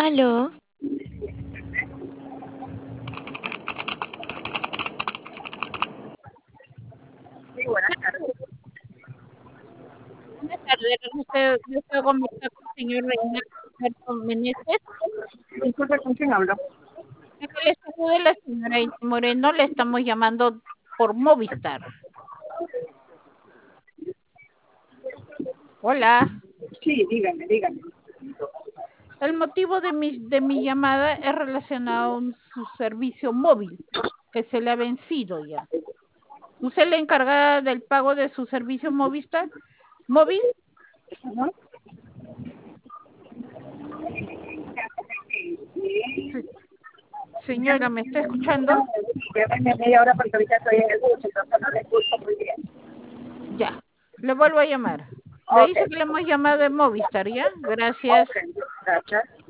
Aló, Sí, buenas tardes. Buenas tardes, deseo conversar con el señor Reinaldo Meneses. Disculpe, ¿con quién hablo? Acá le saluda la señora Ine Moreno, le estamos llamando por Movistar. Hola, Sí, dígame. el motivo de mi llamada es relacionado con su servicio móvil, que se le ha vencido ya. ¿Usted es la encargada del pago de su servicio Movistar? ¿Móvil? Ajá. Sí. Señora, ¿me está escuchando? Llámeme media hora porque ahorita estoy en el bus, entonces no le escucho muy bien. Ya, le vuelvo a llamar. Le Ok, dice que le hemos llamado de Movistar, ¿ya? Gracias. ok, gracias.